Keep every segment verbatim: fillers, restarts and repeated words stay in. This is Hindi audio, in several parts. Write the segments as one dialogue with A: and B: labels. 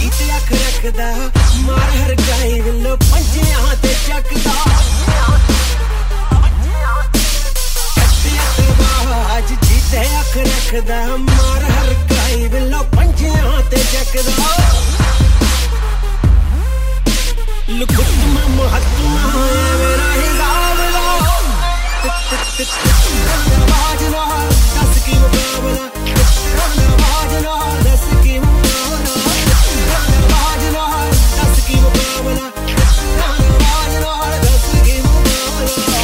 A: जीत अख रखदा मार हर गाई विलो पंजियां ते चकदा आज जीत अख रखदा मार हर गाई विलो पंजियां ते चकदा लुकुत्मा महात्मा मेरा हिसाब ला आवाज ना दस की मुकाबला आवाज ना दस की मुकाबला आवाज ना दस की मुकाबला आवाज ना दस की मुकाबला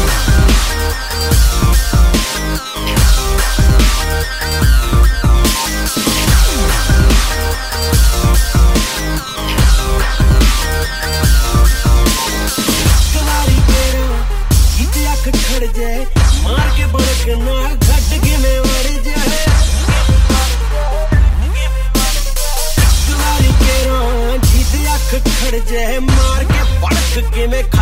A: खड़ जाए मार के बड़क ना घट के मैं मर जाए जीत अख खड़ जाए मार के बड़क के मैं